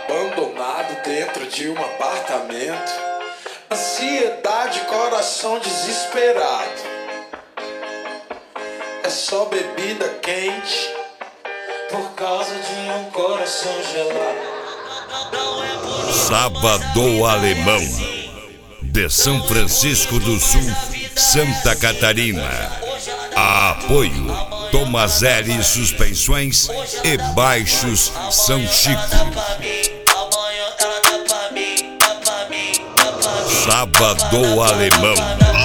abandonado dentro de um apartamento. Ansiedade, coração desesperado. É só bebida quente por causa de um coração gelado. Sábado Alemão, de São Francisco do Sul, Santa Catarina. Apoio Tomazelli Suspensões e Baixos São Chico. Sábado Alemão.